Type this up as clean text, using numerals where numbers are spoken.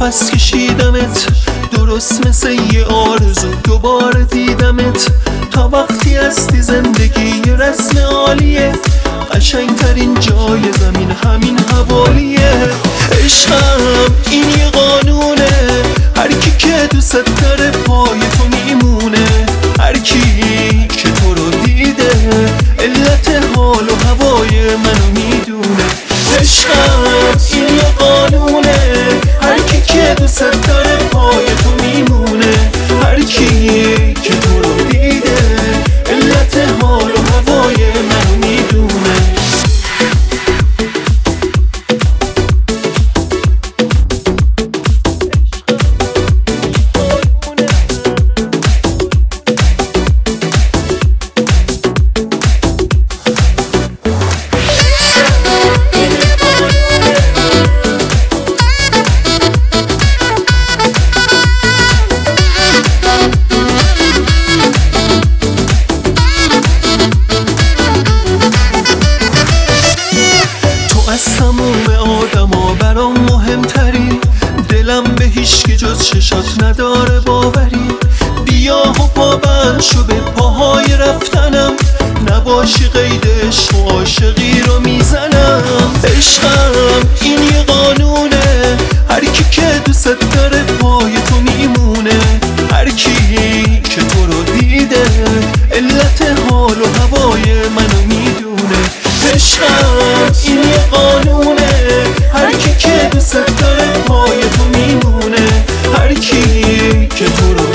نفس کشیدمت درست مثل یه آرزو، دوباره دیدمت. تا وقتی هستی زندگی یه رسم عالیه، قشنگترین جای زمین همین حوالیه. عشقم این یه قانونه، هر کی که دوست داره پای تو میمونه. هر کی که تو رو دیده علت حال و هوای منو میدونه. عشقم این یه قانونه، هر کی که دوست داره پای تو میمونه. هر کی که تو رو دیده علت حال و هوای منو میدونه. از تموم آدما برام مهمتری، دلم به هیچ که جز چشات نداره باوری. بیا و پابند شو به پاهای رفتنم، نباشی قید عشق و عاشقی رو میزنم. عشقم این یه قانونه، هر کی که دوست داره پای تو میمونه. هر کی که تو رو دیده علت حال و هوای منو میدونه. عشقم این یه قانونه، هر کی که دوست داره پای تو میمونه. هر کی که تو رو